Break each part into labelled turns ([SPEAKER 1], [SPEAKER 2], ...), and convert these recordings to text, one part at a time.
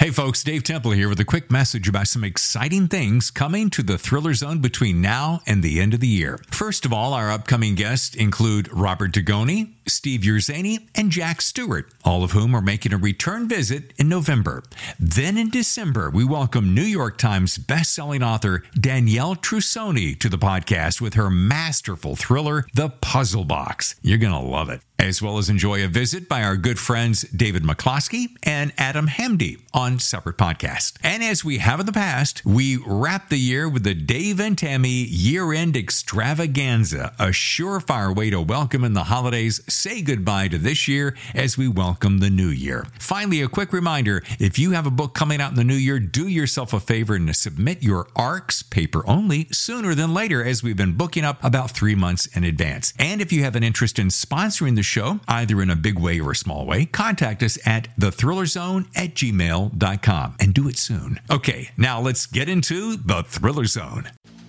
[SPEAKER 1] Hey folks, Dave Temple here with a quick message about some exciting things coming to the Thriller Zone between now and the end of the year. First of all, our upcoming guests include Robert Dugoni, Steve Yerzani, and Jack Stewart, all of whom are making a return visit in November. Then in December, we welcome New York Times bestselling author Danielle Trussoni to the podcast with her masterful thriller, The Puzzle Box. You're going to love it. As well as enjoy a visit by our good friends David McCloskey and Adam Hamdy on separate podcasts. And as we have in the past, we wrap the year with the Dave and Tammy Year-End Extravaganza, a surefire way to welcome in the holidays, say goodbye to this year as we welcome the new year. Finally, a quick reminder, if you have a book coming out in the new year, do yourself a favor and submit your ARCs, paper only, sooner than later, as we've been booking up about 3 months in advance. And if you have an interest in sponsoring the show, either in a big way or a small way, contact us at thethrillerzone@gmail.com and do it soon. Okay, now let's get into the Thriller Zone.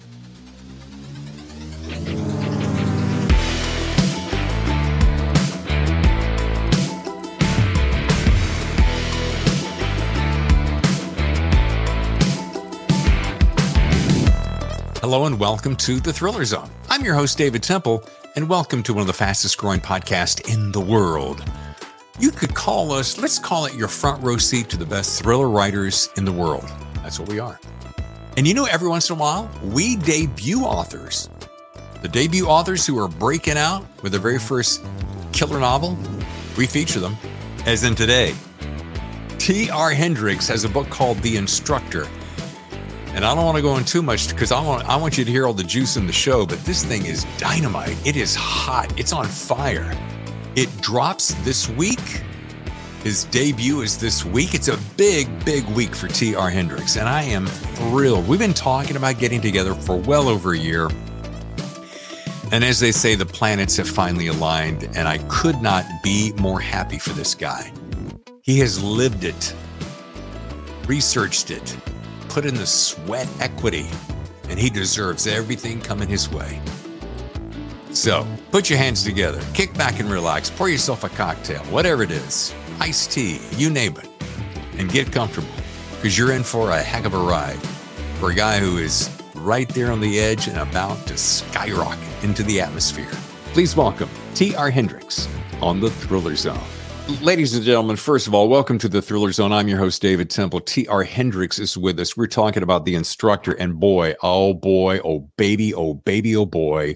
[SPEAKER 1] Hello and welcome to the Thriller Zone. I'm your host, David Temple, and welcome to one of the fastest growing podcasts in the world. You could call us, let's call it your front row seat to the best thriller writers in the world. That's what we are. And you know, every once in a while, we debut authors. The debut authors who are breaking out with their very first killer novel, we feature them. As in today, T.R. Hendricks has a book called The Instructor. And I don't want to go in too much because I want you to hear all the juice in the show, but this thing is dynamite. It is hot. It's on fire. It drops this week. His debut is this week. It's a big, big week for T.R. Hendricks, and I am thrilled. We've been talking about getting together for well over a year. And as they say, the planets have finally aligned, and I could not be more happy for this guy. He has lived it, researched it, put in the sweat equity, and he deserves everything coming his way. So put your hands together, kick back and relax, pour yourself a cocktail, whatever it is, iced tea, you name it, and get comfortable because you're in for a heck of a ride for a guy who is right there on the edge and about to skyrocket into the atmosphere. Please welcome T.R. Hendricks on the Thriller Zone. Ladies and gentlemen, first of all, welcome to the Thriller Zone. I'm your host, David Temple. T.R. Hendricks is with us. We're talking about The Instructor, and boy, oh baby, oh boy.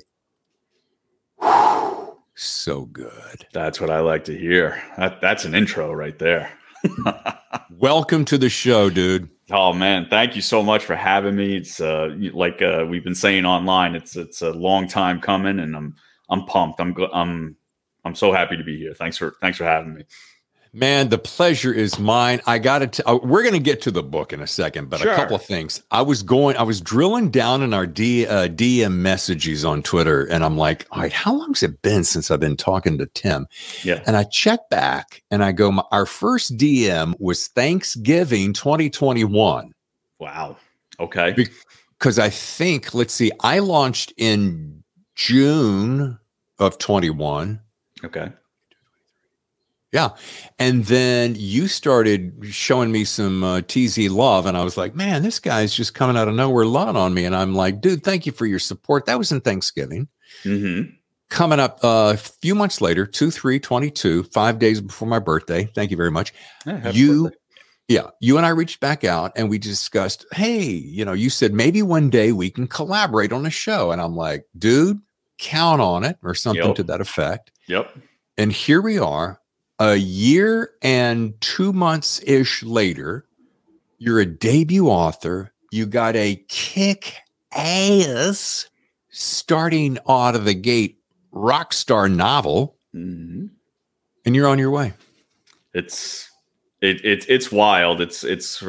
[SPEAKER 1] So good.
[SPEAKER 2] That's what I like to hear. That's an intro right there.
[SPEAKER 1] Welcome to the show, dude.
[SPEAKER 2] Oh man, thank you so much for having me. It's like we've been saying online. It's a long time coming, and I'm pumped. I'm so happy to be here. Thanks for having me.
[SPEAKER 1] Man, the pleasure is mine. I got to. We're going to get to the book in a second, but sure. A couple of things. I was drilling down in our DM messages on Twitter, and I'm like, all right, how long has it been since I've been talking to Tim?
[SPEAKER 2] Yeah.
[SPEAKER 1] And I check back, and I go, our first DM was Thanksgiving 2021.
[SPEAKER 2] Wow. Okay.
[SPEAKER 1] Because I think, let's see, I launched in June of 21.
[SPEAKER 2] Okay.
[SPEAKER 1] Yeah. And then you started showing me some TZ love. And I was like, man, this guy's just coming out of nowhere loving on me. And I'm like, dude, thank you for your support. That was in Thanksgiving.
[SPEAKER 2] Mm-hmm.
[SPEAKER 1] Coming up a few months later, 2/3/22, 5 days before my birthday. Thank you very much. You and I reached back out and we discussed, hey, you said maybe one day we can collaborate on a show. And I'm like, dude, count on it, or something to that effect.
[SPEAKER 2] Yep.
[SPEAKER 1] And here we are, a year and 2 months-ish later. You're a debut author. You got a kick-ass, starting out of the gate, rock star novel, and you're on your way.
[SPEAKER 2] It's wild. It's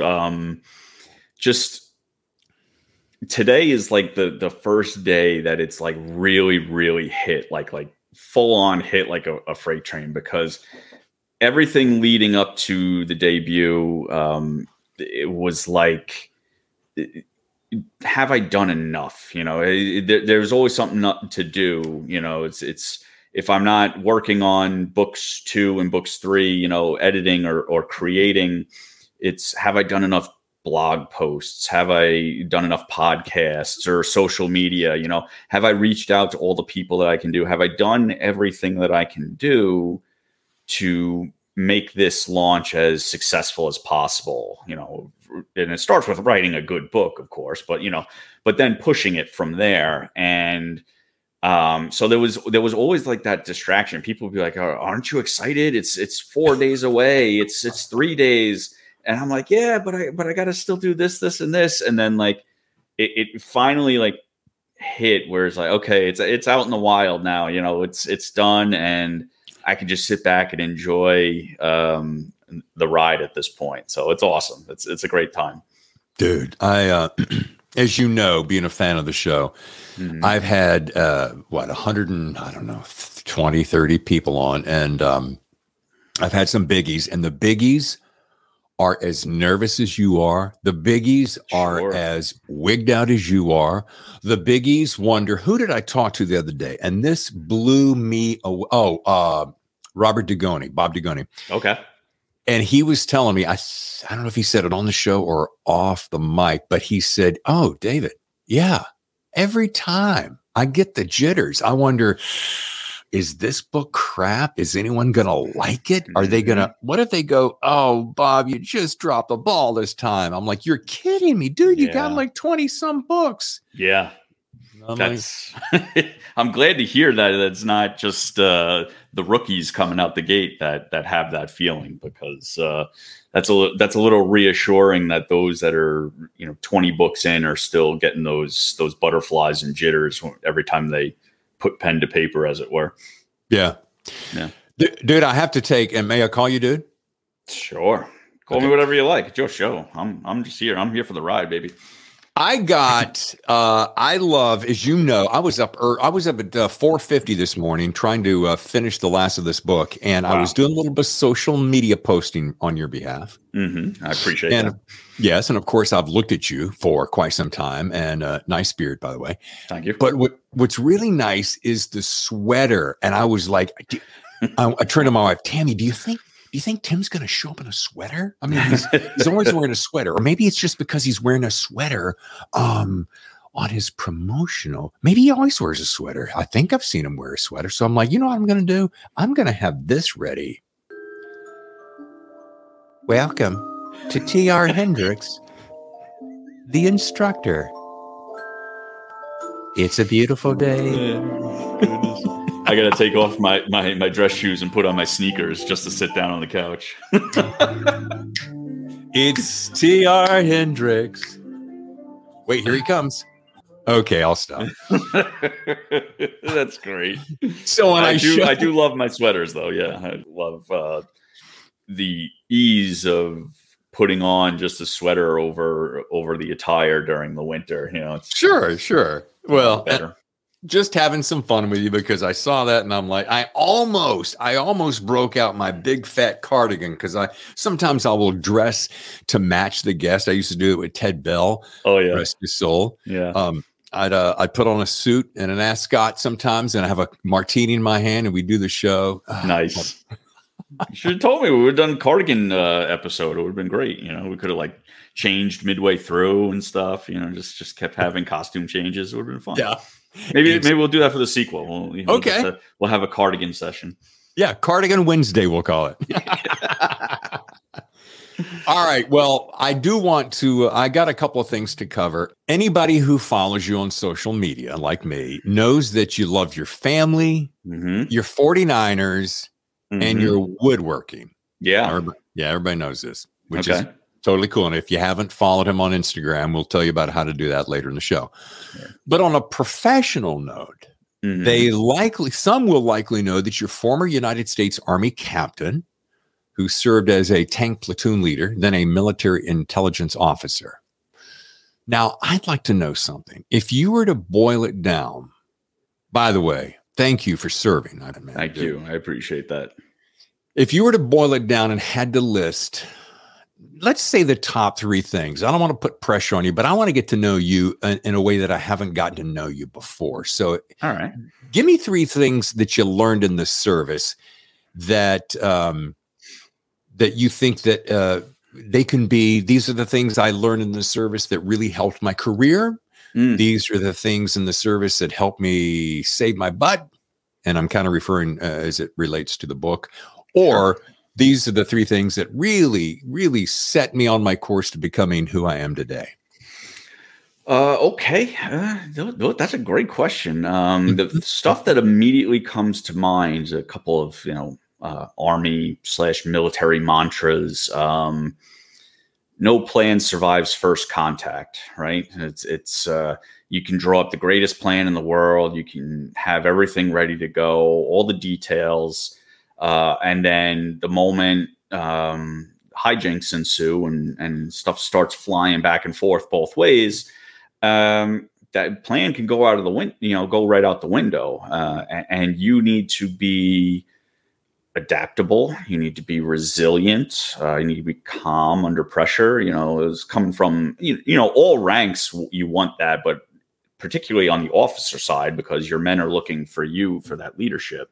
[SPEAKER 2] just. Today is like the first day that it's like really, really hit, like full on hit like a freight train, because everything leading up to the debut, it was like, have I done enough? There's always something to do. It's if I'm not working on books 2 and books 3, editing or creating, It's, have I done enough blog posts? Have I done enough podcasts or social media? You know, have I reached out to all the people that I can do? Have I done everything that I can do to make this launch as successful as possible? You know, and it starts with writing a good book, of course, but, you know, but then pushing it from there. And so there was always like that distraction. People would be like, oh, aren't you excited? It's 4 days away. It's 3 days. And I'm like, yeah, but I got to still do this, and this. And then like, it finally like hit where it's like, okay, it's out in the wild now, you know, it's done. And I can just sit back and enjoy, the ride at this point. So it's awesome. It's a great time.
[SPEAKER 1] Dude, I, as you know, being a fan of the show, I've had, 100 and I don't know, 20, 30 people on. And, I've had some biggies, and the biggies are as nervous as you are. The biggies are as wigged out as you are. The biggies wonder, who did I talk to the other day? And this blew me away. Bob Dugoni.
[SPEAKER 2] Okay.
[SPEAKER 1] And he was telling me, I don't know if he said it on the show or off the mic, but he said, oh, David, yeah, every time I get the jitters, I wonder, is this book crap? Is anyone going to like it? Are they going to, what if they go, oh, Bob, you just dropped the ball this time? I'm like, you're kidding me, dude. You got like 20 some books.
[SPEAKER 2] Yeah. That's, I'm glad to hear that it's not just the rookies coming out the gate that have that feeling, because that's a little reassuring that those that are, you know, 20 books in are still getting those butterflies and jitters every time they put pen to paper, as it were.
[SPEAKER 1] Yeah. Dude, I have to take, and may I call you dude?
[SPEAKER 2] Sure. Call me whatever you like. It's your show. I'm just here. I'm here for the ride, baby.
[SPEAKER 1] I got, I love, as you know, I was up at 4:50 this morning trying to finish the last of this book. And I was doing a little bit of social media posting on your behalf.
[SPEAKER 2] I appreciate that.
[SPEAKER 1] Yes. And of course, I've looked at you for quite some time, and nice beard, by the way.
[SPEAKER 2] Thank you.
[SPEAKER 1] But what's really nice is the sweater. And I was like, I turned to my wife, Tammy, do you think Tim's going to show up in a sweater? I mean, he's always wearing a sweater, or maybe it's just because he's wearing a sweater on his promotional. Maybe he always wears a sweater. I think I've seen him wear a sweater. So I'm like, you know what I'm going to do? I'm going to have this ready. Welcome to T.R. Hendricks, the instructor. It's a beautiful day.
[SPEAKER 2] I got to take off my dress shoes and put on my sneakers just to sit down on the couch.
[SPEAKER 1] It's T.R. Hendricks. Wait, here he comes. Okay, I'll stop.
[SPEAKER 2] That's great.
[SPEAKER 1] So when I
[SPEAKER 2] do love my sweaters, though. Yeah, I love the ease of putting on just a sweater over the attire during the winter. You know, it's
[SPEAKER 1] sure. Well,
[SPEAKER 2] better.
[SPEAKER 1] Just having some fun with you, because I saw that and I'm like, I almost broke out my big fat cardigan, because sometimes I will dress to match the guest. I used to do it with Ted Bell.
[SPEAKER 2] Oh yeah,
[SPEAKER 1] rest his soul.
[SPEAKER 2] Yeah.
[SPEAKER 1] I'd put on a suit and an ascot sometimes, and I have a martini in my hand, and we do the show.
[SPEAKER 2] Nice. You should have told me we would have done cardigan episode. It would have been great. You know, we could have like changed midway through and stuff. You know, just kept having costume changes. It would have been fun.
[SPEAKER 1] Yeah.
[SPEAKER 2] Maybe we'll do that for the sequel.
[SPEAKER 1] Okay.
[SPEAKER 2] We'll have a cardigan session.
[SPEAKER 1] Yeah, Cardigan Wednesday, we'll call it. All right. Well, I do want to, I got a couple of things to cover. Anybody who follows you on social media, like me, knows that you love your family, your 49ers, and your woodworking.
[SPEAKER 2] Yeah.
[SPEAKER 1] Everybody knows this, which is totally cool. And if you haven't followed him on Instagram, we'll tell you about how to do that later in the show. Yeah. But on a professional note, some will likely know that you're former United States Army captain who served as a tank platoon leader, then a military intelligence officer. Now, I'd like to know something. If you were to boil it down, by the way, thank you for serving.
[SPEAKER 2] Thank you. I appreciate that.
[SPEAKER 1] If you were to boil it down and had to list, let's say the top 3 things. I don't want to put pressure on you, but I want to get to know you in a way that I haven't gotten to know you before. So,
[SPEAKER 2] all right,
[SPEAKER 1] give me 3 things that you learned in the service that that you think that they can be, these are the things I learned in the service that really helped my career. These are the things in the service that helped me save my butt. And I'm kind of referring as it relates to the book. Or these are the three things that really, really set me on my course to becoming who I am today.
[SPEAKER 2] Okay. That's a great question. The stuff that immediately comes to mind is a couple of, Army/military mantras. No plan survives first contact, right? It's you can draw up the greatest plan in the world. You can have everything ready to go, all the details. And then the moment hijinks ensue and stuff starts flying back and forth both ways, that plan can go out of the window, go right out the window. And you need to be adaptable. You need to be resilient. You need to be calm under pressure. It's coming from, all ranks. You want that, but particularly on the officer side, because your men are looking for you for that leadership.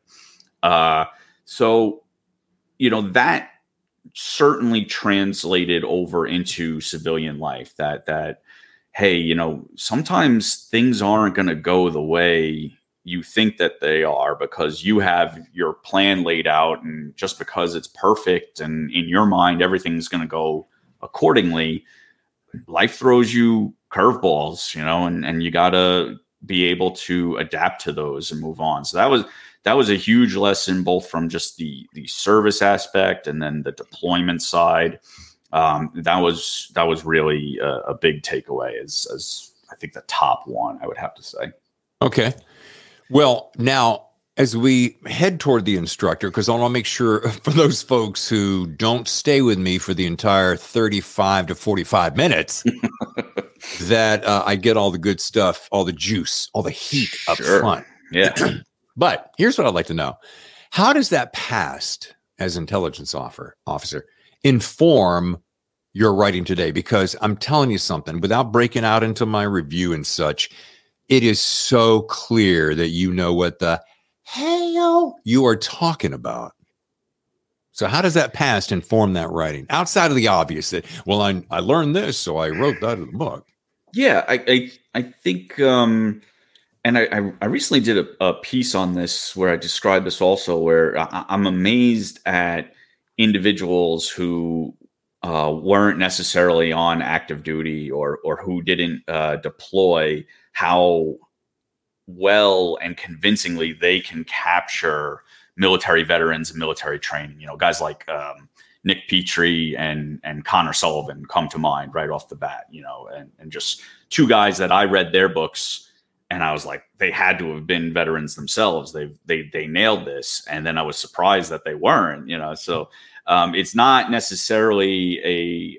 [SPEAKER 2] So, that certainly translated over into civilian life that, hey, sometimes things aren't going to go the way you think that they are because you have your plan laid out, and just because it's perfect and in your mind, everything's going to go accordingly. Life throws you curveballs, and you got to be able to adapt to those and move on. So that was a huge lesson, both from just the service aspect and then the deployment side. That was really a big takeaway as I think the top one, I would have to say.
[SPEAKER 1] Okay. Well, now as we head toward the instructor, because I want to make sure for those folks who don't stay with me for the entire 35 to 45 minutes, that I get all the good stuff, all the juice, all the heat up front.
[SPEAKER 2] Yeah.
[SPEAKER 1] But here's what I'd like to know. How does that past as intelligence officer inform your writing today? Because I'm telling you something, without breaking out into my review and such, it is so clear that you know what the hell you are talking about. So how does that past inform that writing? Outside of the obvious that, well, I learned this, so I wrote that in the book.
[SPEAKER 2] Yeah, I think, and I recently did a piece on this where I described this also, where I'm amazed at individuals who weren't necessarily on active duty or who didn't deploy, how well and convincingly they can capture military veterans and military training. Guys like Nick Petrie and Connor Sullivan come to mind right off the bat, and just two guys that I read their books and I was like, they had to have been veterans themselves. They nailed this. And then I was surprised that they weren't, so it's not necessarily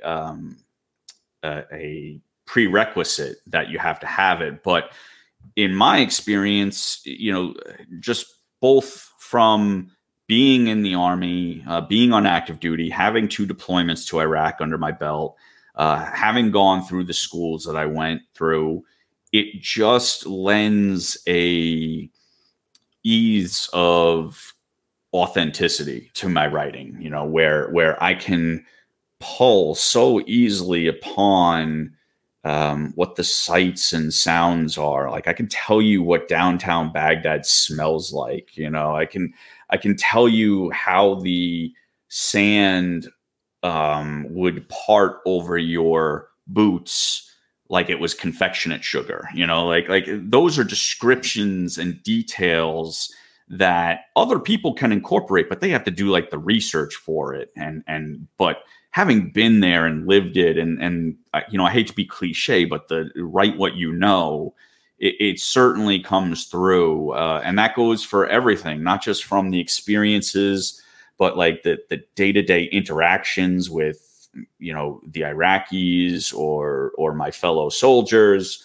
[SPEAKER 2] a prerequisite that you have to have it. But in my experience, just both from being in the Army, being on active duty, having 2 deployments to Iraq under my belt, having gone through the schools that I went through, it just lends a ease of authenticity to my writing, where I can pull so easily upon what the sights and sounds are. Like I can tell you what downtown Baghdad smells like. I can tell you how the sand would part over your boots like it was confectionate sugar. Like those are descriptions and details that other people can incorporate, but they have to do like the research for it. But having been there and lived it, and I hate to be cliche, but the write what it certainly comes through. And that goes for everything, not just from the experiences, but like the day-to-day interactions with, the Iraqis or my fellow soldiers,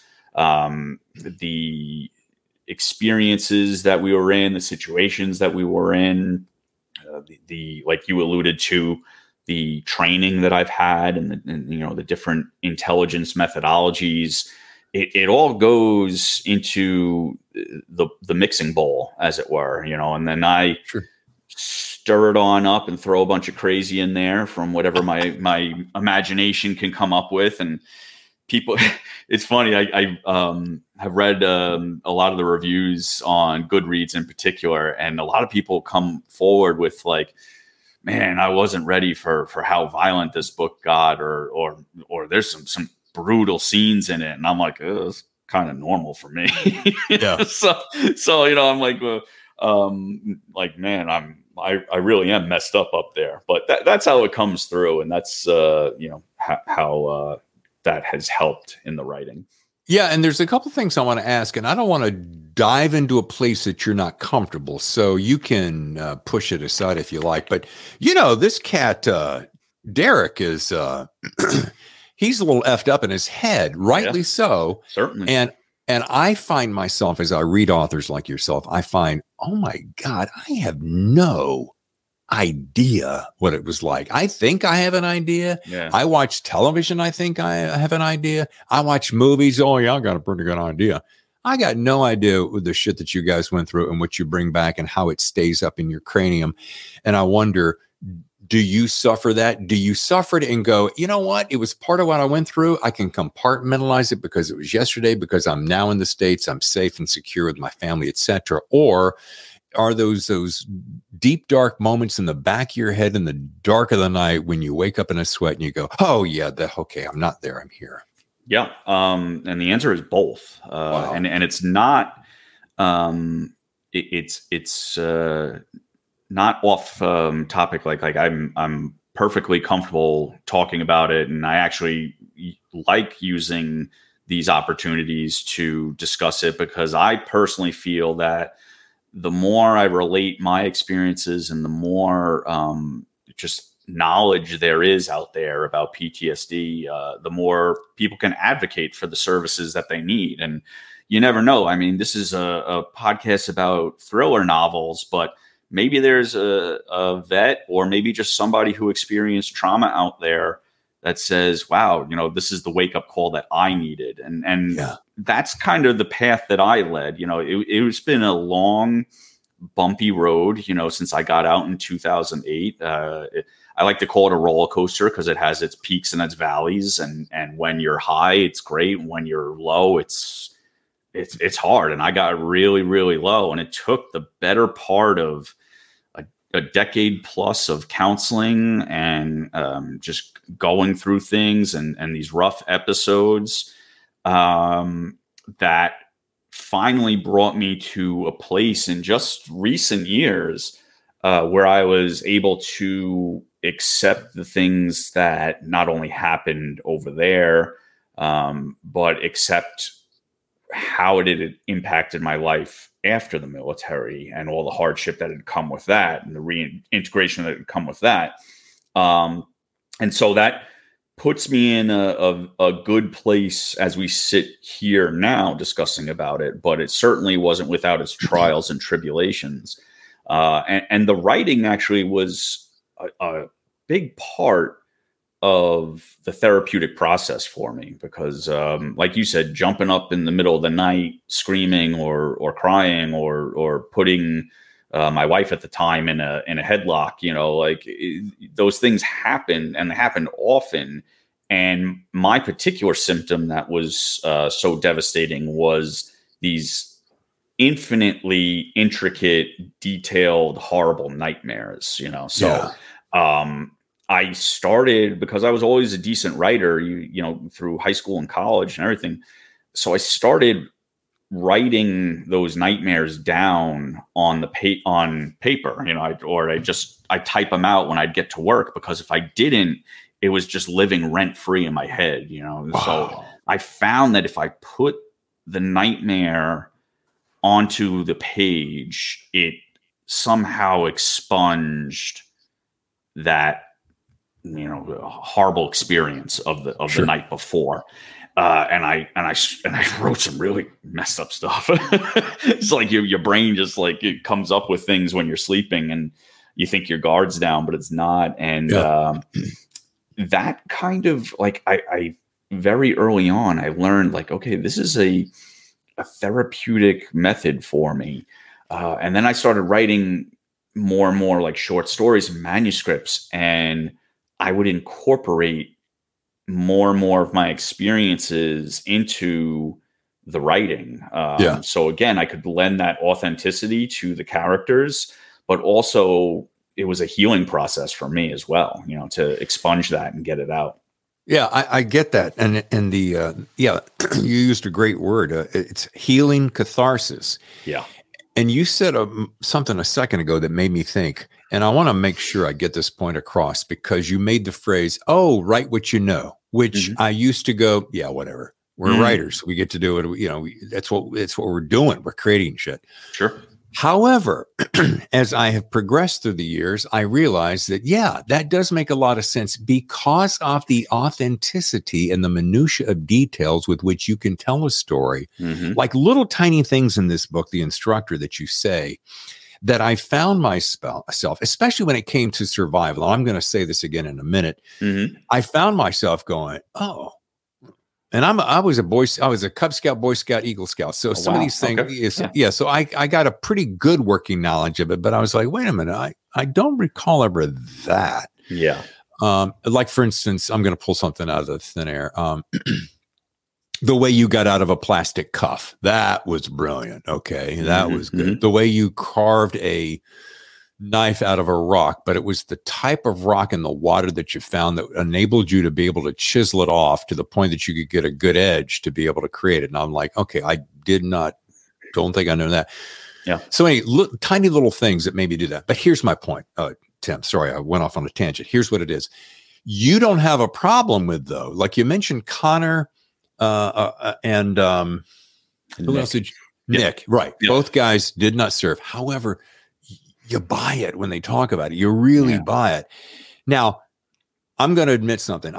[SPEAKER 2] the experiences that we were in, the situations that we were in, the like you alluded to, the training that I've had and the different intelligence methodologies. It all goes into the mixing bowl, as it were, and then I stir it on up and throw a bunch of crazy in there from whatever my imagination can come up with. And people, it's funny. I have read a lot of the reviews on Goodreads in particular, and a lot of people come forward with like, man, I wasn't ready for how violent this book got, or there's some brutal scenes in it. And I'm like, oh, it's kind of normal for me.
[SPEAKER 1] Yeah.
[SPEAKER 2] So, you know, I'm like, man, I really am messed up there, but that's how it comes through. And that's, you know, how that has helped in the writing.
[SPEAKER 1] Yeah. And there's a couple things I want to ask, and I don't want to dive into a place that you're not comfortable. So you can push it aside if you like. But, you know, this cat, Derek, is he's a little effed up in his head, rightly so.
[SPEAKER 2] Certainly.
[SPEAKER 1] And I find myself, as I read authors like yourself, I find, oh my God, I have no idea what it was like. I think I have an idea.
[SPEAKER 2] Yeah.
[SPEAKER 1] I watch television. I think I have an idea. I watch movies. Oh yeah, I got a pretty good idea. I got no idea with the shit that you guys went through and what you bring back and how it stays up in your cranium. And I wonder, do you suffer that? Do you suffer it and go, you know what? It was part of what I went through. I can compartmentalize it because it was yesterday, because I'm now in the States. I'm safe and secure with my family, etc. Or are those deep, dark moments in the back of your head in the dark of the night when you wake up in a sweat and you go, oh yeah, okay, I'm not there, I'm here?
[SPEAKER 2] Yeah. And the answer is both.
[SPEAKER 1] Wow.
[SPEAKER 2] And it's not, it's not off topic. Like I'm perfectly comfortable talking about it. And I actually like using these opportunities to discuss it, because I personally feel that the more I relate my experiences and the more just knowledge there is out there about PTSD, the more people can advocate for the services that they need. And you never know. I mean, this is a podcast about thriller novels, but maybe there's a vet or maybe just somebody who experienced trauma out there that says, wow, you know, this is the wake up call that I needed. And
[SPEAKER 1] yeah.
[SPEAKER 2] That's kind of the path that I led. You know, it's been a long, bumpy road, you know, since I got out in 2008. I like to call it a roller coaster because it has its peaks and its valleys. And when you're high, it's great. When you're low, it's hard. And I got really, really low. And it took the better part of a decade plus of counseling and just going through things and these rough episodes that finally brought me to a place in just recent years where I was able to accept the things that not only happened over there, but accept how it had impacted my life after the military and all the hardship that had come with that and the reintegration that had come with that. And so that puts me in a good place as we sit here now discussing about it, but it certainly wasn't without its trials and tribulations. And the writing actually was a big part of the therapeutic process for me, because like you said, jumping up in the middle of the night, screaming or crying or putting my wife at the time in a headlock, you know, like those things happen, and they happen often. And my particular symptom that was so devastating was these infinitely intricate, detailed, horrible nightmares, you know? So, I started, because I was always a decent writer, you know, through high school and college and everything. So I started writing those nightmares down on on paper, you know, I type them out when I'd get to work, because if I didn't, it was just living rent free in my head, you know? Wow. So I found that if I put the nightmare onto the page, it somehow expunged that, you know, horrible experience of the
[SPEAKER 1] Sure.
[SPEAKER 2] night before. And I wrote some really messed up stuff. It's like your brain just like it comes up with things when you're sleeping and you think your guard's down, but it's not. And that kind of like I very early on, I learned like, okay, this is a therapeutic method for me. And then I started writing more and more like short stories and manuscripts, and I would incorporate more and more of my experiences into the writing. So again, I could lend that authenticity to the characters, but also it was a healing process for me as well, to expunge that and get it out.
[SPEAKER 1] Yeah, I get that. And the, you used a great word. It's healing catharsis.
[SPEAKER 2] Yeah.
[SPEAKER 1] And you said something a second ago that made me think, and I want to make sure I get this point across, because you made the phrase, write what you know, which I used to go, yeah, whatever. We're writers. We get to do it. That's what we're doing. We're creating shit.
[SPEAKER 2] Sure.
[SPEAKER 1] However, as I have progressed through the years, I realized that, that does make a lot of sense because of the authenticity and the minutia of details with which you can tell a story, like little tiny things in this book, The Instructor, that you say, that I found myself, especially when it came to survival. I'm going to say this again in a minute. I found myself going, and I was a Cub Scout, Boy Scout, Eagle Scout. So some of these things, so I got a pretty good working knowledge of it, but I was like, wait a minute, I don't recall ever that.
[SPEAKER 2] Yeah.
[SPEAKER 1] Like for instance, I'm going to pull something out of the thin air. The way you got out of a plastic cuff, that was brilliant. Okay. That was good. The way you carved a knife out of a rock, but it was the type of rock in the water that you found that enabled you to be able to chisel it off to the point that you could get a good edge to be able to create it. And I'm like, okay, I don't think I know that.
[SPEAKER 2] Yeah.
[SPEAKER 1] So tiny little things that made me do that. But here's my point, Tim, sorry, I went off on a tangent. Here's what it is. You don't have a problem with, though, like you mentioned Connor and who else did you? Nick, right. Yeah. Both guys did not serve. However, you buy it when they talk about it. You really buy it. Now, I'm going to admit something.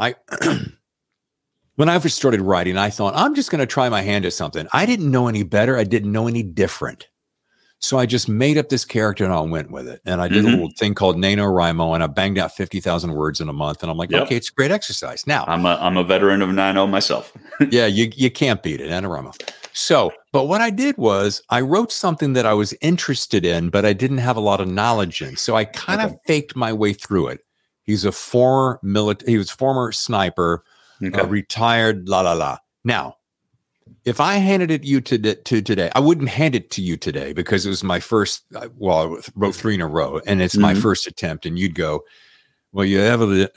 [SPEAKER 1] When I first started writing, I thought, I'm just going to try my hand at something. I didn't know any better. I didn't know any different. So I just made up this character and I went with it. And I did a little thing called NaNoWriMo, and I banged out 50,000 words in a month. And I'm like, okay, it's a great exercise. Now,
[SPEAKER 2] I'm a veteran of Nano myself.
[SPEAKER 1] Yeah, you can't beat it, NaNoWriMo. So, but what I did was I wrote something that I was interested in, but I didn't have a lot of knowledge in. So I kind of faked my way through it. He's a former sniper, retired, Now, if I handed it you to today, I wouldn't hand it to you today because it was my first, I wrote 3 in a row and it's my first attempt. And you'd go, well, you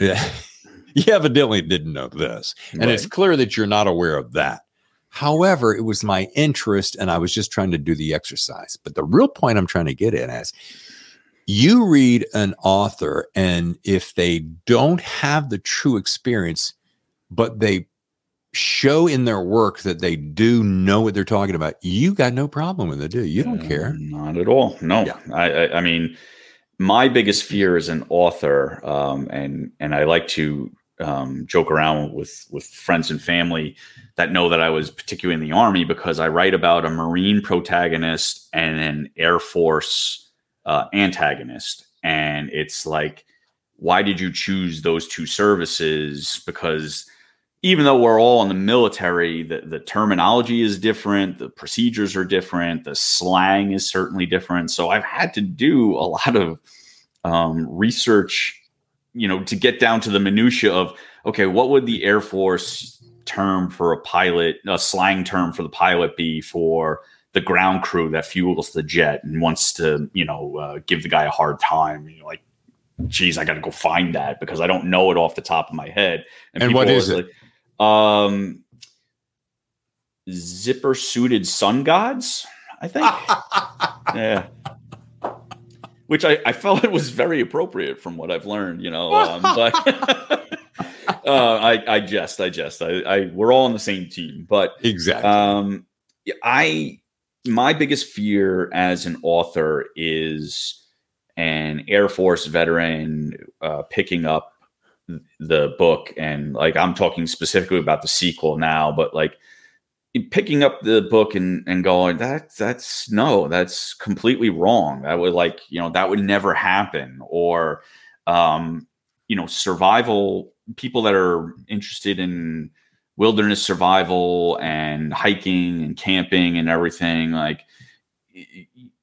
[SPEAKER 1] evidently didn't know this. And it's clear that you're not aware of that. However, it was my interest and I was just trying to do the exercise. But the real point I'm trying to get in is you read an author, and if they don't have the true experience, but they show in their work that they do know what they're talking about, you got no problem with it, do you? You don't care.
[SPEAKER 2] Not at all. No. Yeah. I mean, my biggest fear as an author, and I like to joke around with friends and family that know that I was particularly in the Army, because I write about a Marine protagonist and an Air Force antagonist. And it's like, why did you choose those two services? Because even though we're all in the military, the terminology is different, the procedures are different, the slang is certainly different. So I've had to do a lot of research, to get down to the minutia of, okay, what would the Air Force term for a pilot, a slang term for the pilot, be for the ground crew that fuels the jet and wants to, give the guy a hard time? Like, geez, I got to go find that because I don't know it off the top of my head.
[SPEAKER 1] And what is it?
[SPEAKER 2] Zipper suited sun gods, I think. Yeah. Which I felt it was very appropriate from what I've learned, but I jest. We're all on the same team, but
[SPEAKER 1] exactly.
[SPEAKER 2] My biggest fear as an author is an Air Force veteran picking up the book, and like, I'm talking specifically about the sequel now, but like picking up the book and going, that's completely wrong. That would that would never happen. Or, survival, people that are interested in wilderness survival and hiking and camping and everything, like,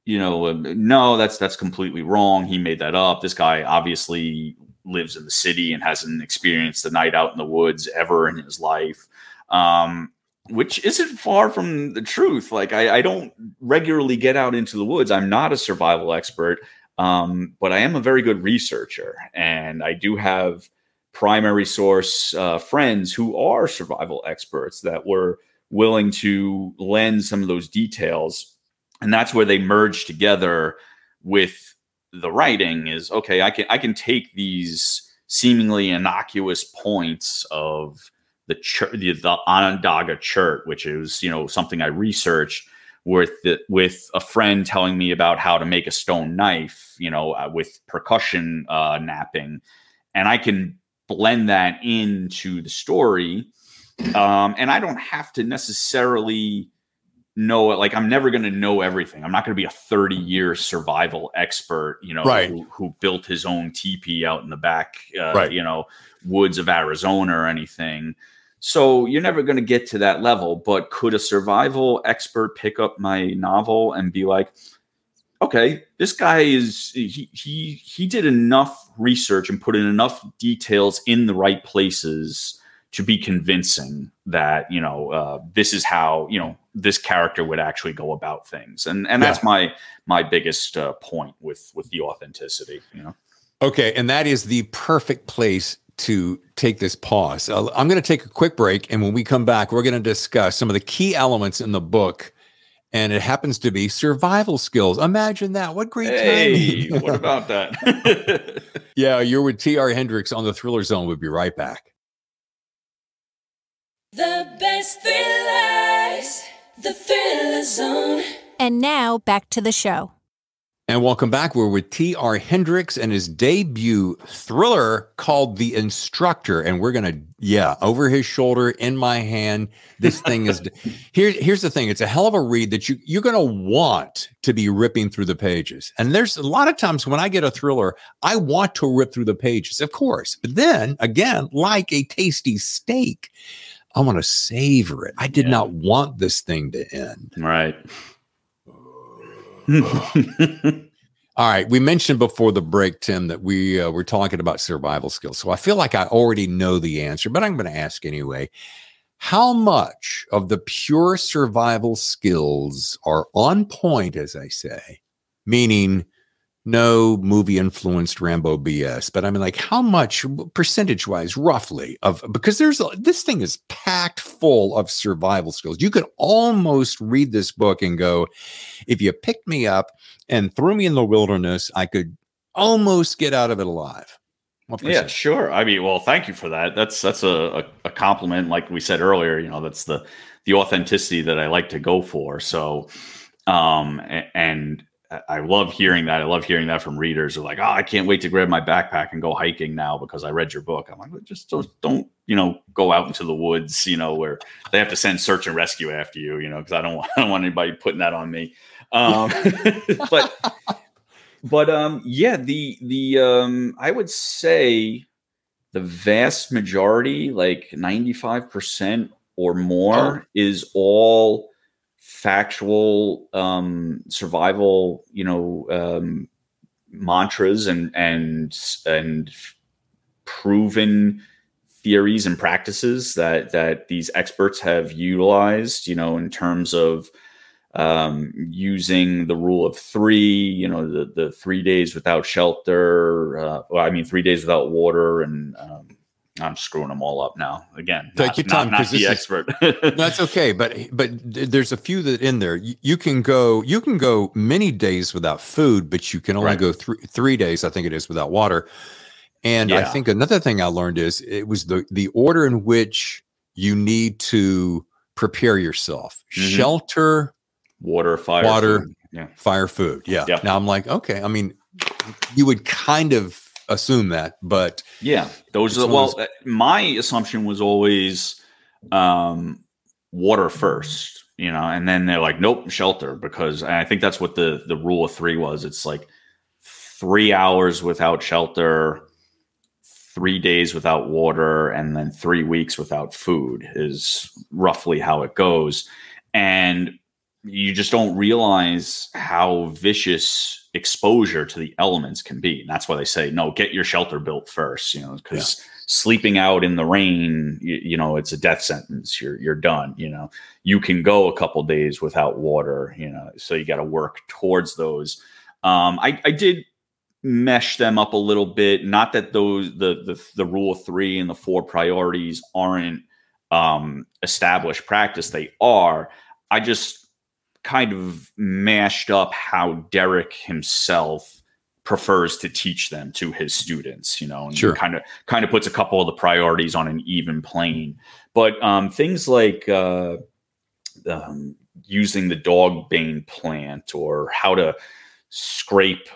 [SPEAKER 2] no, that's completely wrong. He made that up. This guy obviously lives in the city and hasn't experienced a night out in the woods ever in his life, which isn't far from the truth. Like I don't regularly get out into the woods. I'm not a survival expert, but I am a very good researcher, and I do have primary source friends who are survival experts that were willing to lend some of those details. And that's where they merge together with the writing is, okay, I can take these seemingly innocuous points of the Onondaga chert, which is, something I researched with a friend telling me about how to make a stone knife, with percussion napping. And I can blend that into the story. And I don't have to necessarily know it. Like, I'm never going to know everything. I'm not going to be a 30-year survival expert,
[SPEAKER 1] right,
[SPEAKER 2] who built his own teepee out in the back, woods of Arizona or anything. So you're never going to get to that level. But could a survival expert pick up my novel and be like, okay, this guy he did enough research and put in enough details in the right places to be convincing that, this is how, this character would actually go about things. And that's my biggest point with the authenticity,
[SPEAKER 1] Okay. And that is the perfect place to take this pause. I'm going to take a quick break. And when we come back, we're going to discuss some of the key elements in the book. And it happens to be survival skills. Imagine that. What great
[SPEAKER 2] timing.
[SPEAKER 1] Hey,
[SPEAKER 2] what about that?
[SPEAKER 1] Yeah, you're with T.R. Hendricks on the Thriller Zone. We'll be right back.
[SPEAKER 3] The best thrillers, the Thriller Zone.
[SPEAKER 4] And now back to the show.
[SPEAKER 1] And welcome back. We're with T.R. Hendricks and his debut thriller called The Instructor. And we're going to, over his shoulder, in my hand, this thing is, here's the thing. It's a hell of a read that you're going to want to be ripping through the pages. And there's a lot of times when I get a thriller, I want to rip through the pages, of course. But then again, like a tasty steak, I want to savor it. I did not want this thing to end.
[SPEAKER 2] Right.
[SPEAKER 1] All right. We mentioned before the break, Tim, that we were talking about survival skills. So I feel like I already know the answer, but I'm going to ask anyway. How much of the pure survival skills are on point, as I say, meaning no movie influenced Rambo BS, but I mean, like, how much percentage wise, roughly, because this thing is packed full of survival skills. You could almost read this book and go, if you picked me up and threw me in the wilderness, I could almost get out of it alive.
[SPEAKER 2] Yeah, sure. I mean, well, thank you for that. That's a compliment. Like we said earlier, that's the authenticity that I like to go for. So, and I love hearing that. I love hearing that from readers who are like, oh, I can't wait to grab my backpack and go hiking now because I read your book. I'm like, just don't, go out into the woods, where they have to send search and rescue after you, because I don't want anybody putting that on me. But I would say the vast majority, like 95% or more, is all factual survival, mantras and proven theories and practices that these experts have utilized, in terms of using the rule of three, the 3 days without shelter, 3 days without water, and I'm screwing them all up now. Again,
[SPEAKER 1] take your time,
[SPEAKER 2] not the expert.
[SPEAKER 1] That's okay, but there's a few that in there. You can go many days without food, but you can only go 3 days, I think it is, without water. And I think another thing I learned is it was the order in which you need to prepare yourself: shelter,
[SPEAKER 2] water, fire, food.
[SPEAKER 1] Fire, food. Yeah. Now I'm like, okay. I mean, you would kind of assume that, but
[SPEAKER 2] those are my assumption was always water first, and then they're like, nope, shelter, because I think that's what the rule of three was. It's like 3 hours without shelter, 3 days without water, and then 3 weeks without food is roughly how it goes. And you just don't realize how vicious exposure to the elements can be. And that's why they say, no, get your shelter built first, because sleeping out in the rain, it's a death sentence. You're done. You can go a couple days without water, so you got to work towards those. I did mesh them up a little bit. Not that those, the rule of 3 and the 4 priorities aren't established practice. They are. I just kind of mashed up how Derek himself prefers to teach them to his students, and
[SPEAKER 1] sure.
[SPEAKER 2] kind of puts a couple of the priorities on an even plane. But things like using the dog bane plant, or how to scrape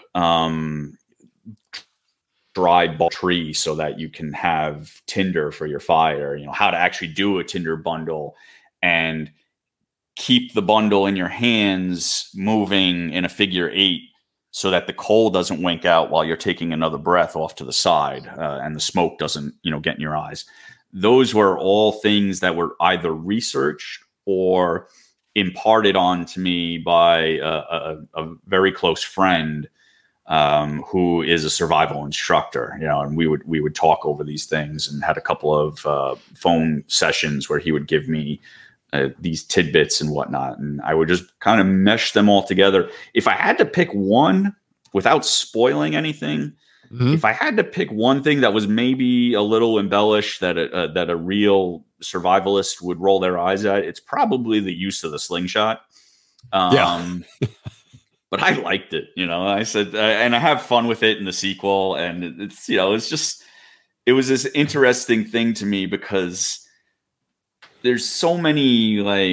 [SPEAKER 2] dry bulk tree so that you can have tinder for your fire, how to actually do a tinder bundle and keep the bundle in your hands moving in a figure 8 so that the coal doesn't wink out while you're taking another breath off to the side, and the smoke doesn't, get in your eyes. Those were all things that were either researched or imparted on to me by a very close friend who is a survival instructor, and we would talk over these things, and had a couple of phone sessions where he would give me these tidbits and whatnot, and I would just kind of mesh them all together. If I had to pick one, without spoiling anything, if I had to pick one thing that was maybe a little embellished that a real survivalist would roll their eyes at, it's probably the use of the slingshot. But I liked it, I said, and I have fun with it in the sequel, and it's, it was this interesting thing to me because there's so many,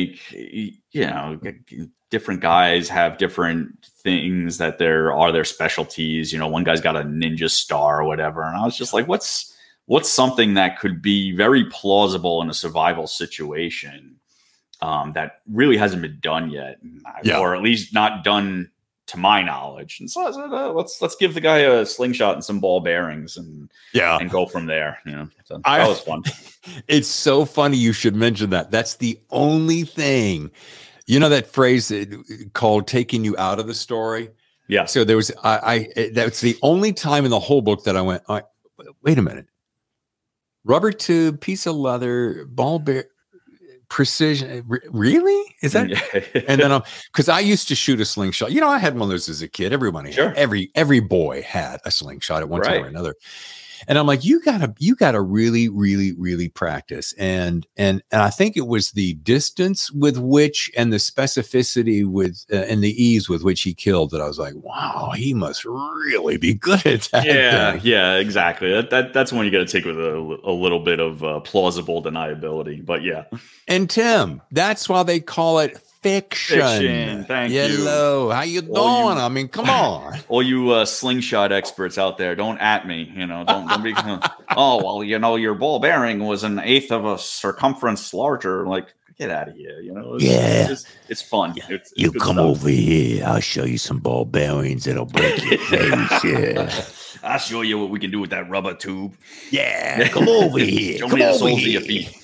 [SPEAKER 2] different guys have different things that are their specialties. One guy's got a ninja star or whatever. And I was just like, what's something that could be very plausible in a survival situation that really hasn't been done yet, or at least not done to my knowledge. And so I said, let's give the guy a slingshot and some ball bearings and go from there. So that was fun.
[SPEAKER 1] It's so funny you should mention that. That's the only thing, that phrase called taking you out of the story.
[SPEAKER 2] Yeah.
[SPEAKER 1] So there was, that's the only time in the whole book that I went, wait a minute. Rubber tube, piece of leather, ball bear, precision. Really? Is that? And then because I used to shoot a slingshot. I had one of those as a kid. Everybody, every boy had a slingshot at one time or another. And I'm like, you gotta really, really, really practice. And I think it was the distance with which, and the specificity with, and the ease with which he killed, that I was like, wow, he must really be good at that.
[SPEAKER 2] Yeah, exactly. That's one you got to take with a little bit of plausible deniability. But yeah.
[SPEAKER 1] And Tim, that's why they call it fiction.
[SPEAKER 2] Thank you.
[SPEAKER 1] Hello, how you doing? I mean, come on.
[SPEAKER 2] All you slingshot experts out there, don't at me. Don't be. Your ball bearing was an eighth of a circumference larger. Like, get out of here. It's fun. It's
[SPEAKER 1] you come
[SPEAKER 2] stuff.
[SPEAKER 1] over here. I'll show you some ball bearings that'll break your face. Yeah.
[SPEAKER 2] I'll show you what we can do with that rubber tube.
[SPEAKER 1] Yeah, come over here.
[SPEAKER 2] Show me the soles of your feet.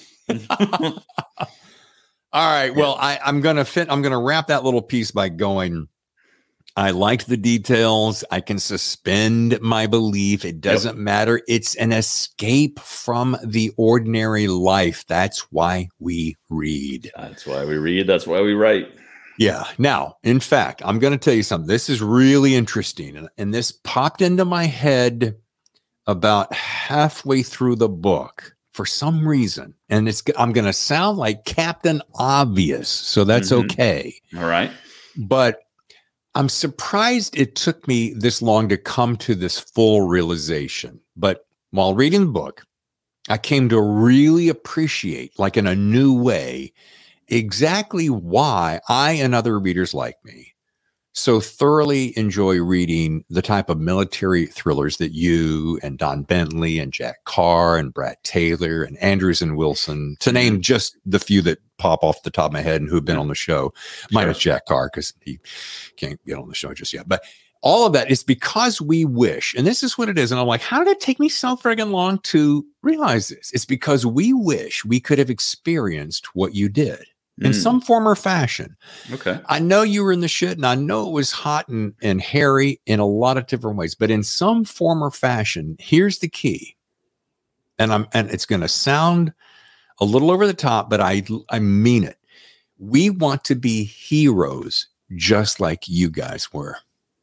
[SPEAKER 1] All right. Well, I'm gonna wrap that little piece by going, I liked the details. I can suspend my belief. It doesn't matter. It's an escape from the ordinary life. That's why we read.
[SPEAKER 2] That's why we read. That's why we write.
[SPEAKER 1] Yeah. Now, in fact, I'm going to tell you something. This is really interesting. And this popped into my head about halfway through the book for some reason. And I'm going to sound like Captain Obvious. So that's okay.
[SPEAKER 2] All right.
[SPEAKER 1] But I'm surprised it took me this long to come to this full realization. But while reading the book, I came to really appreciate, like in a new way, exactly why I and other readers like me so thoroughly enjoy reading the type of military thrillers that you and Don Bentley and Jack Carr and Brad Taylor and Andrews and Wilson, to name just the few that pop off the top of my head and who've been on the show, minus Jack Carr because he can't get on the show just yet. But all of that is because we wish, and this is what it is. And I'm like, how did it take me so friggin' long to realize this? It's because we wish we could have experienced what you did. in some form or fashion.
[SPEAKER 2] Okay.
[SPEAKER 1] I know you were in the shit, and I know it was hot and hairy in a lot of different ways, but in some form or fashion, here's the key. And it's going to sound a little over the top, but I mean it. We want to be heroes just like you guys were.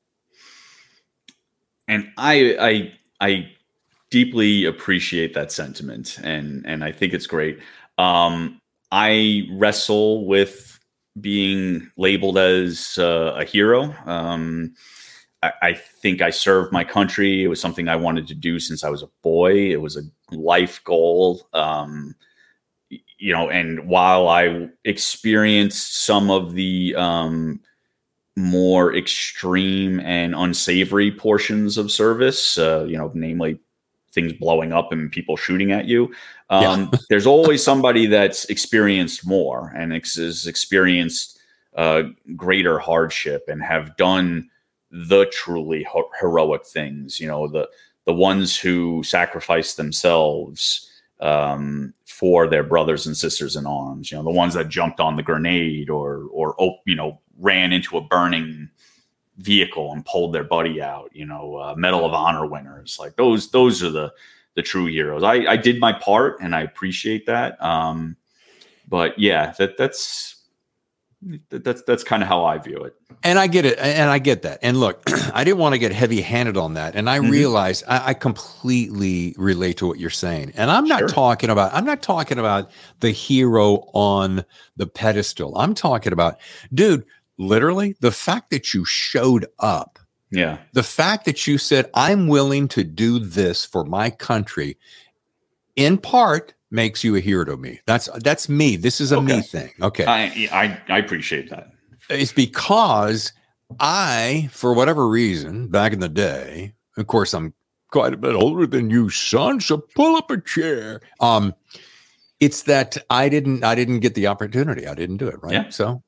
[SPEAKER 1] And
[SPEAKER 2] I deeply appreciate that sentiment, and I think it's great. I wrestle with being labeled as a hero. I think I served my country. It was something I wanted to do since I was a boy. It was a life goal. And while I experienced some of the more extreme and unsavory portions of service, namely things blowing up and people shooting at you, there's always somebody that's experienced more and has experienced greater hardship and have done the truly heroic things. The ones who sacrifice themselves for their brothers and sisters in arms. The ones that jumped on the grenade or ran into a burning vehicle and pulled their buddy out. Medal of Honor winners. Like those are the true heroes. I did my part, and I appreciate that. But yeah, that's kind of how I view it.
[SPEAKER 1] And I get it. And I get that. And look, I didn't want to get heavy handed on that. And I realize I completely relate to what you're saying. And I'm not talking about the hero on the pedestal. I'm talking about, dude, literally the fact that you showed up.
[SPEAKER 2] Yeah.
[SPEAKER 1] The fact that you said, I'm willing to do this for my country, in part makes you a hero to me. That's me. This is a me thing. Okay.
[SPEAKER 2] I appreciate that.
[SPEAKER 1] It's because I, for whatever reason, back in the day, of course, I'm quite a bit older than you, son, so pull up a chair. It's that I didn't get the opportunity. I didn't do it. Right.
[SPEAKER 2] Yeah.
[SPEAKER 1] So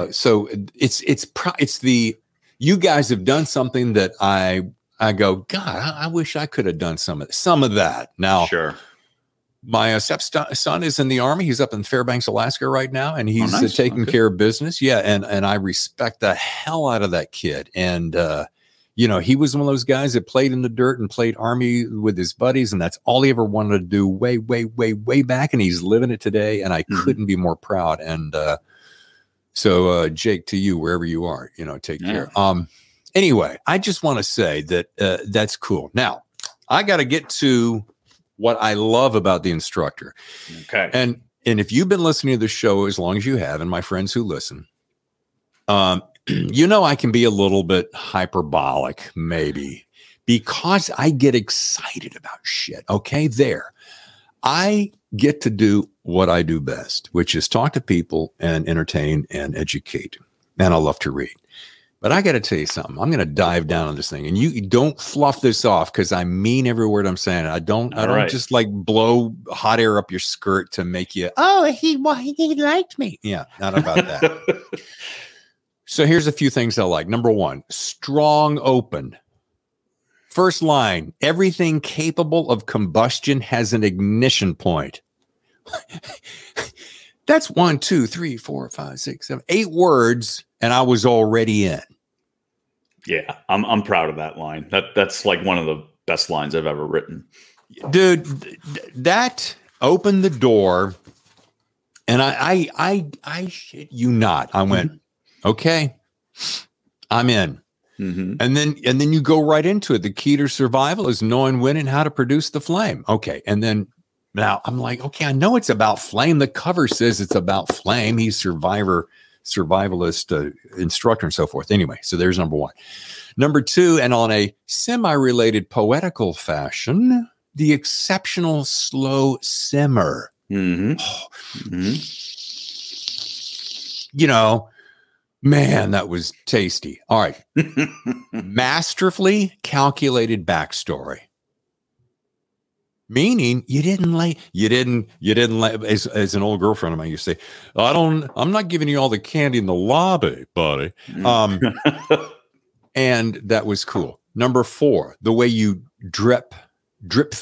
[SPEAKER 1] it's you guys have done something that I go, God, I wish I could have done some of that. Now,
[SPEAKER 2] sure.
[SPEAKER 1] My stepson is in the Army. He's up in Fairbanks, Alaska right now, and he's taking care of business. Yeah, and I respect the hell out of that kid. And he was one of those guys that played in the dirt and played Army with his buddies, and that's all he ever wanted to do way, way, way, way back. And he's living it today, and I couldn't be more proud. And so, Jake, to you, wherever you are, take care. Anyway, I just want to say that that's cool. Now, I got to get to what I love about the instructor.
[SPEAKER 2] Okay.
[SPEAKER 1] And if you've been listening to the show as long as you have, and my friends who listen, I can be a little bit hyperbolic, maybe, because I get excited about shit. Okay, I get to do what I do best, which is talk to people and entertain and educate. And I love to read. But I got to tell you something. I'm going to dive down on this thing, and you don't fluff this off, because I mean every word I'm saying. I don't just like blow hot air up your skirt to make you, he liked me. Yeah, not about that. So here's a few things I like. Number one, strong open. First line, everything capable of combustion has an ignition point. That's 1, 2, 3, 4, 5, 6, 7, 8 words, and I was already in.
[SPEAKER 2] Yeah, I'm proud of that line. That's like one of the best lines I've ever written.
[SPEAKER 1] Dude, that opened the door, and I shit you not. I went, okay, I'm in. Mm-hmm. And then you go right into it. The key to survival is knowing when and how to produce the flame. Okay, and then now I'm like, okay, I know it's about flame. The cover says it's about flame. He's survivalist, instructor, and so forth. Anyway, so there's number one. Number two, and on a semi-related poetical fashion, the exceptional slow simmer.
[SPEAKER 2] Mm-hmm.
[SPEAKER 1] Man, that was tasty. All right. Masterfully calculated backstory. Meaning you didn't as an old girlfriend of mine used to say, I'm not giving you all the candy in the lobby, buddy. And that was cool. Number 4, the way you drip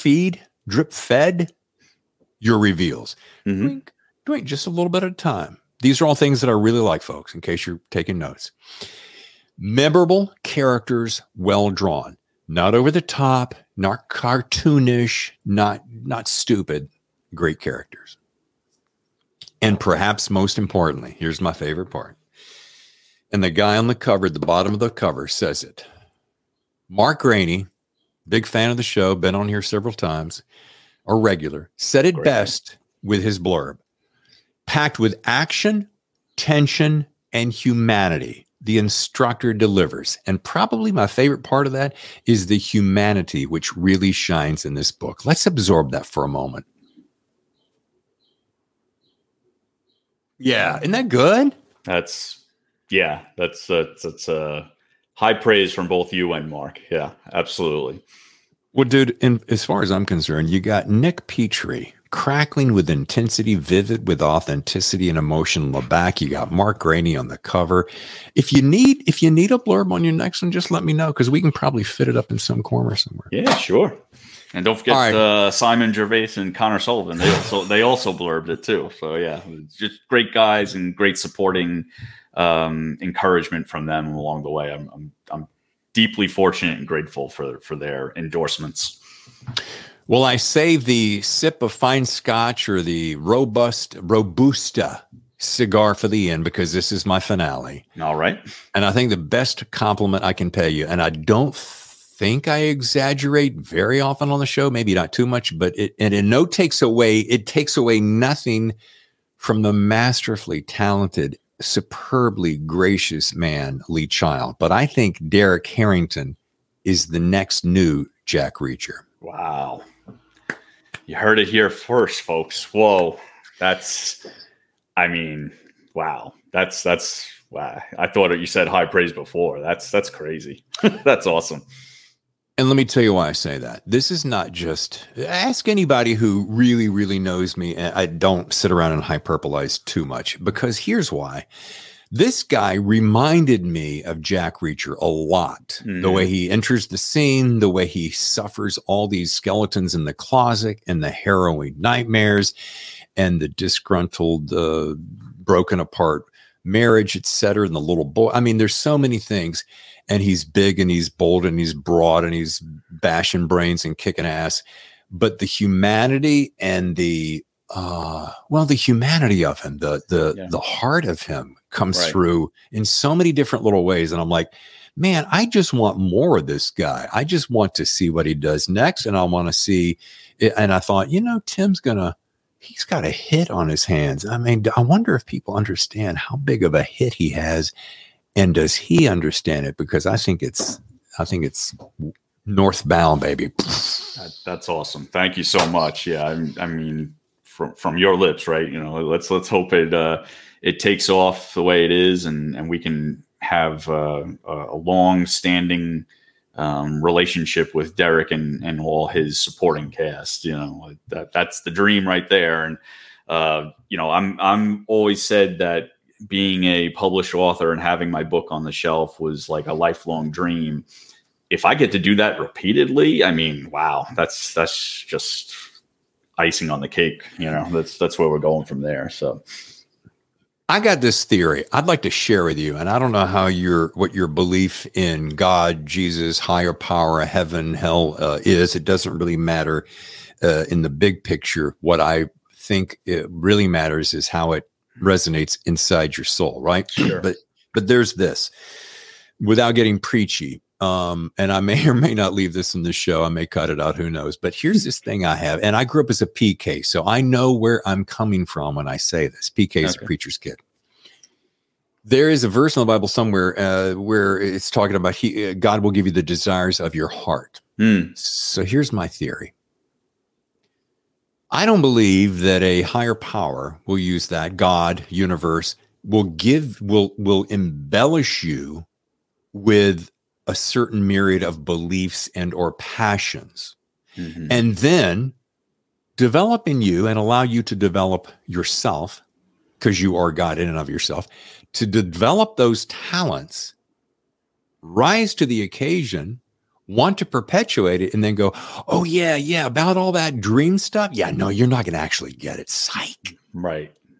[SPEAKER 1] fed your reveals.
[SPEAKER 2] Mm-hmm.
[SPEAKER 1] Drink just a little bit at a time. These are all things that I really like, folks, in case you're taking notes. Memorable characters, well drawn, not over the top, not cartoonish, not stupid, great characters. And perhaps most importantly, here's my favorite part. And the guy on the cover, at the bottom of the cover, says it. Mark Rainey, big fan of the show, been on here several times, a regular, said it best with his blurb. Packed with action, tension, and humanity, the instructor delivers. And probably my favorite part of that is the humanity, which really shines in this book. Let's absorb that for a moment. Yeah, isn't that good?
[SPEAKER 2] That's high praise from both you and Mark. Yeah, absolutely.
[SPEAKER 1] Well, dude, as far as I'm concerned, you got Nick Petrie crackling with intensity, vivid with authenticity and emotion on the back. You got Mark Rainey on the cover. If you need a blurb on your next one, just let me know, because we can probably fit it up in some corner somewhere.
[SPEAKER 2] Yeah, sure. And don't forget Simon Gervais and Connor Sullivan. They also blurbed it too. So yeah, it's just great guys and great supporting encouragement from them along the way. I'm deeply fortunate and grateful for their endorsements.
[SPEAKER 1] Well, I saved the sip of fine scotch or the Robusta cigar for the end, because this is my finale.
[SPEAKER 2] All right.
[SPEAKER 1] And I think the best compliment I can pay you, and I don't think I exaggerate very often on the show, maybe not too much, but it takes away nothing from the masterfully talented, superbly gracious man, Lee Child. But I think Derek Harrington is the next new Jack Reacher.
[SPEAKER 2] Wow. You heard it here first, folks. Whoa. Wow. Wow. I thought you said high praise before. That's crazy. That's awesome.
[SPEAKER 1] And let me tell you why I say that. This is not just, ask anybody who really, really knows me. And I don't sit around and hyperbolize too much, because here's why. This guy reminded me of Jack Reacher a lot. Mm-hmm. The way he enters the scene, the way he suffers all these skeletons in the closet and the harrowing nightmares and the disgruntled, broken apart marriage, etc. And the little boy. I mean, there's so many things. And he's big and he's bold and he's broad and he's bashing brains and kicking ass. But the humanity and the humanity of him, the heart of him comes through in so many different little ways. And I'm like, man, I just want more of this guy. I just want to see what he does next. And I want to see it. And I thought, Tim's he's got a hit on his hands. I mean, I wonder if people understand how big of a hit he has. And does he understand it? Because I think it's northbound, baby.
[SPEAKER 2] That's awesome. Thank you so much. Yeah. I mean, from your lips, right? Let's hope it takes off the way it is, and we can have a long-standing relationship with Derek and all his supporting cast. That's the dream right there. And I'm always said that being a published author and having my book on the shelf was like a lifelong dream. If I get to do that repeatedly, I mean, wow, that's just icing on the cake. That's where we're going from there. So
[SPEAKER 1] I got this theory I'd like to share with you. And I don't know what your belief in God, Jesus, higher power, heaven, hell is. It doesn't really matter in the big picture. What I think it really matters is how it resonates inside your soul, right?
[SPEAKER 2] Sure.
[SPEAKER 1] But there's this, without getting preachy, and I may or may not leave this in the show. I may cut it out. Who knows? But here's this thing I have, and I grew up as a PK, so I know where I'm coming from when I say this. PK is a preacher's kid. There is a verse in the Bible somewhere where it's talking about God will give you the desires of your heart. So here's my theory. I don't believe that a higher power will use that, God, universe, will embellish you with a certain myriad of beliefs and or passions, and then develop in you and allow you to develop yourself, because you are God in and of yourself, to develop those talents, rise to the occasion, want to perpetuate it, and then go, oh, yeah, about all that dream stuff. Yeah, no, you're not going to actually get it. Psych.
[SPEAKER 2] Right.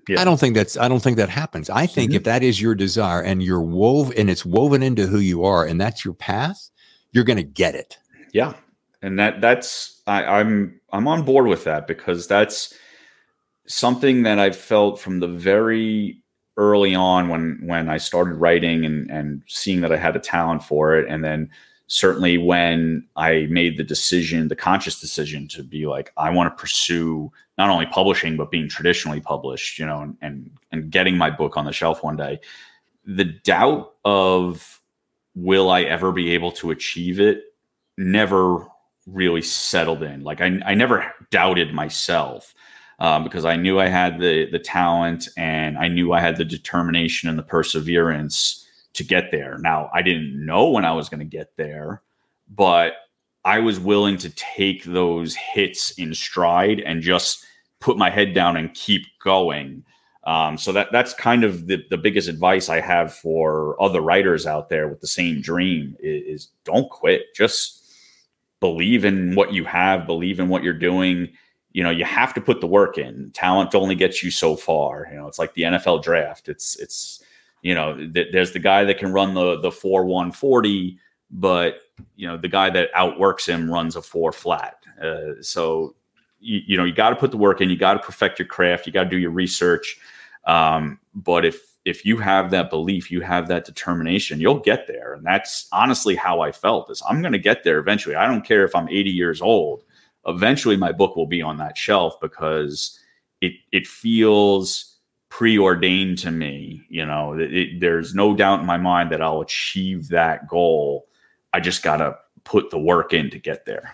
[SPEAKER 2] Yeah.
[SPEAKER 1] I don't think that happens. I think if that is your desire and it's woven into who you are and that's your path, you're going to get it.
[SPEAKER 2] Yeah. And I'm on board with that, because that's something that I felt from the very early on when I started writing and seeing that I had a talent for it. And then certainly when I made the conscious decision to be like, I want to pursue not only publishing, but being traditionally published, and getting my book on the shelf one day, the doubt of, will I ever be able to achieve it, never really settled in. Like I never doubted myself, because I knew I had the talent, and I knew I had the determination and the perseverance to get there. Now, I didn't know when I was going to get there, but I was willing to take those hits in stride and just put my head down and keep going. So that's kind of the biggest advice I have for other writers out there with the same dream is don't quit. Just believe in what you have, believe in what you're doing. You have to put the work in. Talent only gets you so far. It's like the NFL draft. It's there's the guy that can run the 4.1 40, but the guy that outworks him runs a 4 flat. So you got to put the work in. You got to perfect your craft. You got to do your research. But if you have that belief, you have that determination, you'll get there. And that's honestly how I felt, is I'm going to get there eventually. I don't care if I'm 80 years old. Eventually my book will be on that shelf, because it feels preordained to me. There's no doubt in my mind that I'll achieve that goal. I just got to put the work in to get there.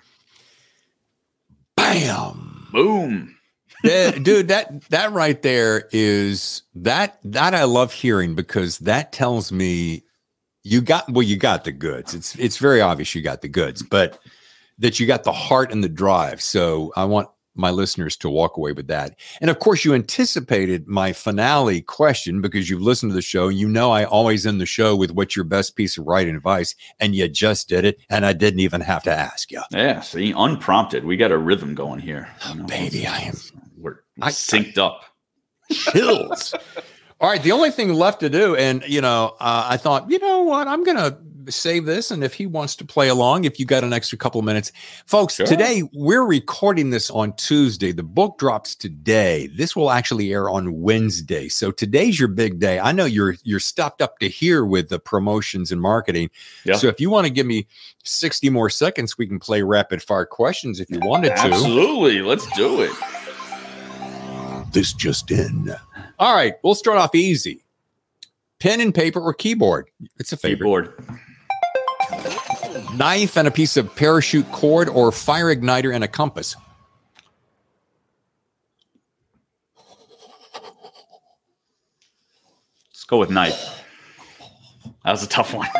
[SPEAKER 1] Bam.
[SPEAKER 2] Boom.
[SPEAKER 1] Dude, that right there is that I love hearing, because that tells me you got the goods. It's very obvious you got the goods, but that you got the heart and the drive. So I want my listeners to walk away with that. And of course, you anticipated my finale question, because you've listened to the show. I always end the show with what's your best piece of writing advice, and you just did it. And I didn't even have to ask you.
[SPEAKER 2] Yeah, see, unprompted. We got a rhythm going here.
[SPEAKER 1] Baby,
[SPEAKER 2] we're synced up.
[SPEAKER 1] Chills. All right, the only thing left to do, and I thought, you know what, I'm gonna save this, and if he wants to play along, if you got an extra couple of minutes, folks. Sure. Today we're recording this on Tuesday. The book drops today. This will actually air on Wednesday. So today's your big day. I know you're stuffed up to here with the promotions and marketing. Yeah. So if you want to give me 60 more seconds, we can play rapid fire questions if you wanted to.
[SPEAKER 2] Absolutely, let's do it.
[SPEAKER 1] This just in. All right, we'll start off easy. Pen and paper or keyboard? It's a favorite.
[SPEAKER 2] Keyboard.
[SPEAKER 1] Knife and a piece of parachute cord, or fire igniter and a compass?
[SPEAKER 2] Let's go with knife. That was a tough one.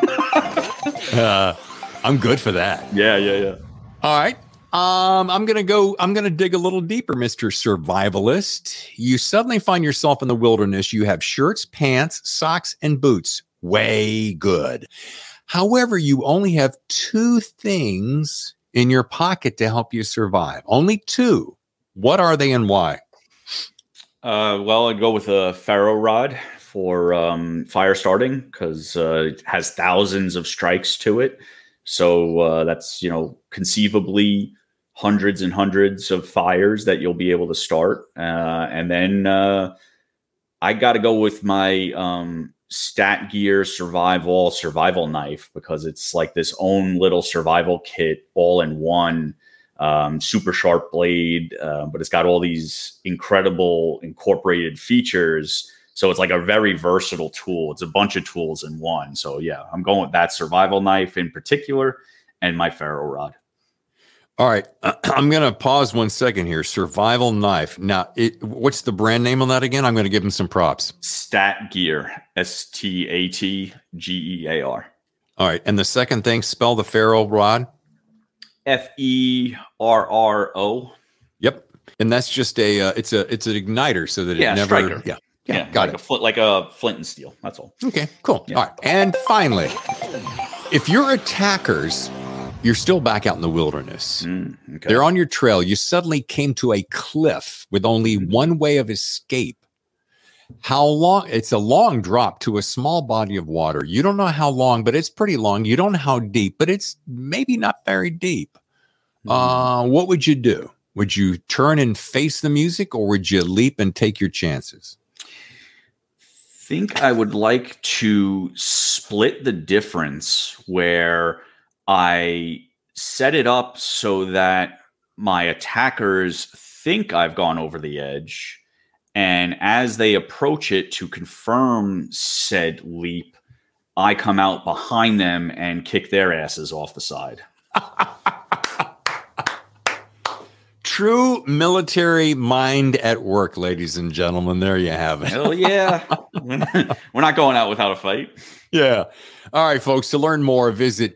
[SPEAKER 1] I'm good for that.
[SPEAKER 2] Yeah.
[SPEAKER 1] All right. I'm going to dig a little deeper, Mr. Survivalist. You suddenly find yourself in the wilderness. You have shirts, pants, socks, and boots. Way good. However, you only have 2 things in your pocket to help you survive. Only 2. What are they and why?
[SPEAKER 2] Well, I'd go with a ferro rod for fire starting, because it has thousands of strikes to it. So that's, conceivably hundreds and hundreds of fires that you'll be able to start. And then I got to go with my Stat Gear survival knife, because it's like this own little survival kit all in one. Super sharp blade, but it's got all these incredible incorporated features. So it's like a very versatile tool. It's a bunch of tools in one. So yeah, I'm going with that survival knife in particular, and my ferro rod.
[SPEAKER 1] All right. I'm going to pause 1 second here. Survival knife. Now, what's the brand name on that again? I'm going to give him some props.
[SPEAKER 2] Stat Gear. StatGear.
[SPEAKER 1] All right. And the second thing, spell the ferro rod.
[SPEAKER 2] FERRO.
[SPEAKER 1] Yep. And that's just it's an igniter, so that it never.
[SPEAKER 2] Striker. Yeah. Got it. Like a flint and steel. That's all.
[SPEAKER 1] Okay, cool. Yeah. All right. And finally, if your attackers, you're still back out in the wilderness. Okay. They're on your trail. You suddenly came to a cliff with only one way of escape. How long? It's a long drop to a small body of water. You don't know how long, but it's pretty long. You don't know how deep, but it's maybe not very deep. What would you do? Would you turn and face the music, or would you leap and take your chances?
[SPEAKER 2] Think I would like to split the difference where I set it up so that my attackers think I've gone over the edge. And as they approach it to confirm said leap, I come out behind them and kick their asses off the side.
[SPEAKER 1] True military mind at work, ladies and gentlemen. There you have it.
[SPEAKER 2] Hell yeah. We're not going out without a fight.
[SPEAKER 1] Yeah. All right, folks. To learn more, visit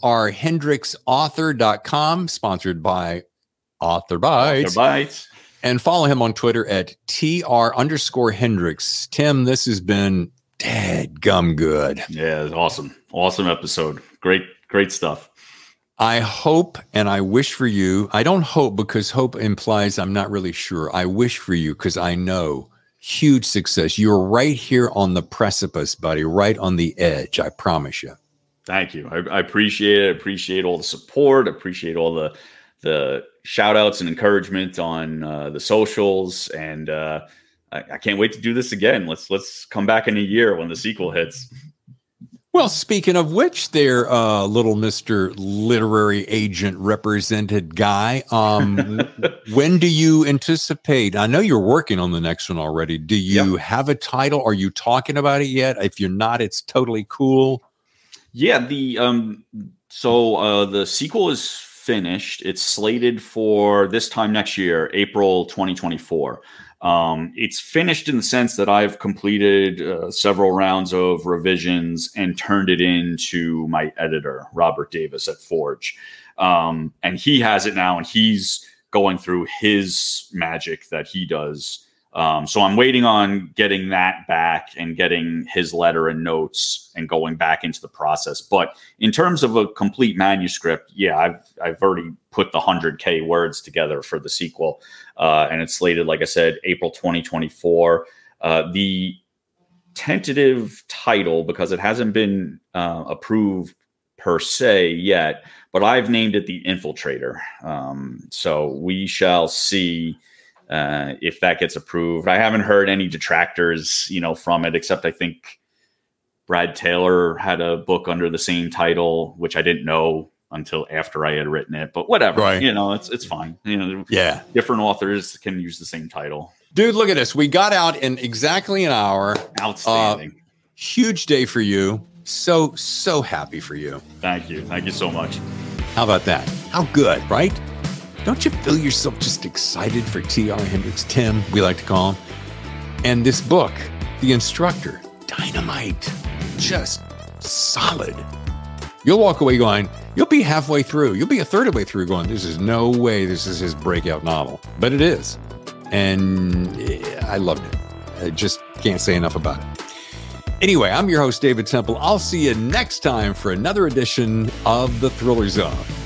[SPEAKER 1] trhendricksauthor.com, sponsored by Author Bites. And follow him on Twitter at @TR_Hendricks. Tim, this has been dadgum good.
[SPEAKER 2] Yeah, it's awesome. Awesome episode. Great stuff.
[SPEAKER 1] I hope and I wish for you. I don't hope because hope implies I'm not really sure. I wish for you because I know huge success. You're right here on the precipice, buddy, right on the edge. I promise you.
[SPEAKER 2] Thank you. I appreciate it. I appreciate all the support. I appreciate all the shout outs and encouragement on the socials. And I can't wait to do this again. Let's come back in a year when the sequel hits.
[SPEAKER 1] Well, speaking of which, there, little Mr. Literary Agent Represented Guy, when do you anticipate? I know you're working on the next one already. Do you have a title? Are you talking about it yet? If you're not, it's totally cool.
[SPEAKER 2] Yeah, the sequel is finished. It's slated for this time next year, April 2024. It's finished in the sense that I've completed several rounds of revisions and turned it into my editor, Robert Davis at Forge. And he has it now, and he's going through his magic that he does. So I'm waiting on getting that back and getting his letter and notes and going back into the process. But in terms of a complete manuscript, yeah, I've already put the 100K words together for the sequel. And it's slated, like I said, April 2024. The tentative title, because it hasn't been approved per se yet, but I've named it The Infiltrator. So we shall see if that gets approved. I haven't heard any detractors, from it, except I think Brad Taylor had a book under the same title, which I didn't know until after I had written it, but whatever,
[SPEAKER 1] right.
[SPEAKER 2] It's fine.
[SPEAKER 1] Yeah.
[SPEAKER 2] Different authors can use the same title.
[SPEAKER 1] Dude, look at this. We got out in exactly an hour.
[SPEAKER 2] Outstanding.
[SPEAKER 1] Huge day for you. So happy for you.
[SPEAKER 2] Thank you. Thank you so much.
[SPEAKER 1] How about that? How good, right? Don't you feel yourself just excited for T.R. Hendricks, Tim, we like to call him? And this book, The Instructor, dynamite, just solid. You'll walk away going, you'll be halfway through. You'll be a third of the way through going, this is no way this is his breakout novel. But it is. And I loved it. I just can't say enough about it. Anyway, I'm your host, David Temple. I'll see you next time for another edition of The Thriller Zone.